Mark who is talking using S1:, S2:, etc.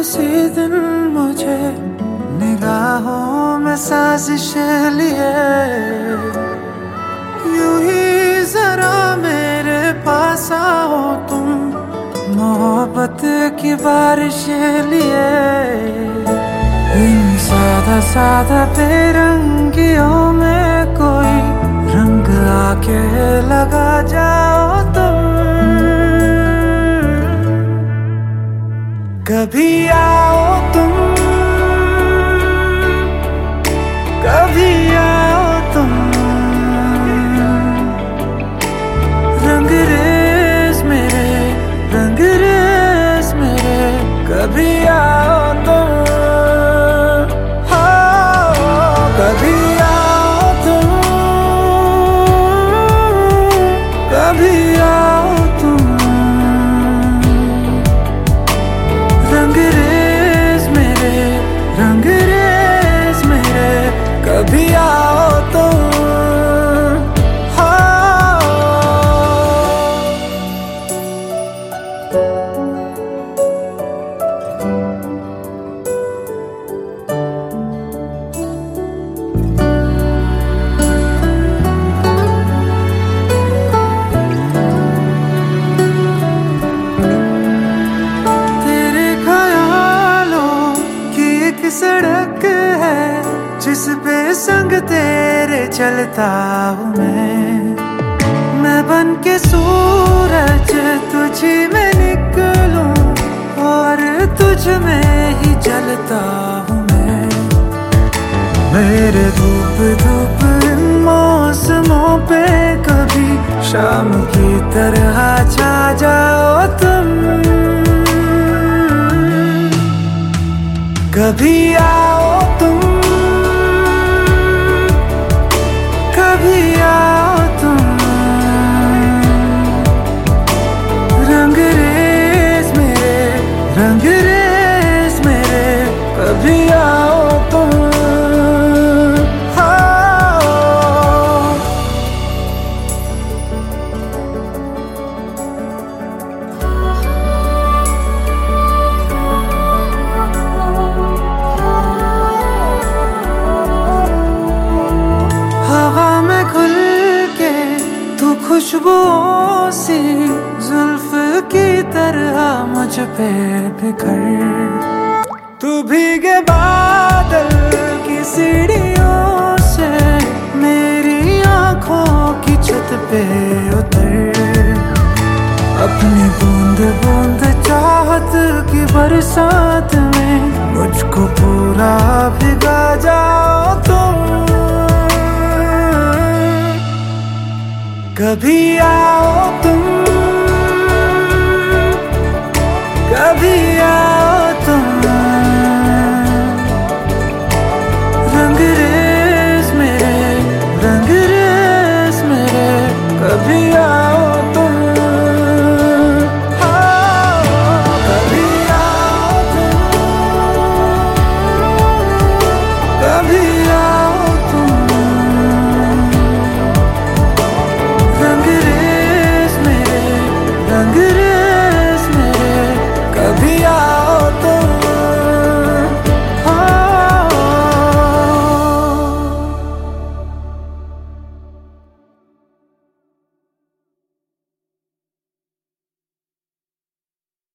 S1: किसी दिन मुझे निगाहों में साजिश लिए, यूं ही जरा मेरे पास आओ तुम, मोहब्बत की बारिश लिए। इन सादा सादा बेरंगियों में कोई रंग आके लगा जाओ तुम। कभी आओ तुम, कभी आओ तुम, रंगरेज मेरे, रंगरेज मेरे, कभी आओ तुम। कभी आओ तुम, कभी आओ तुम, रंगरेज मेरे, रंगरेज मेरे, कभी आओ तुम। सड़क है जिस पे संग तेरे चलता हूँ मैं बन के सूरज तुझी में निकलूं और तुझ में ही जलता हूँ मैं। मेरे धूप धूप इन मौसमों पे कभी शाम की तरह छा जाओ तुम। कभी आओ तुम, कभी आओ तुम, रंगरेज मेरे, रंगरेज मेरे, कभी आओ तुम। खुशबुओं सी जुल्फ की तरह मुझ पे बिखर, तू भीगे बादल की सीढ़ियों से मेरी आंखों की छत पे उतर। अपनी बूंद बूंद चाहत की बरसात में मुझको पूरा भिगा जाओ तुम। कभी आओ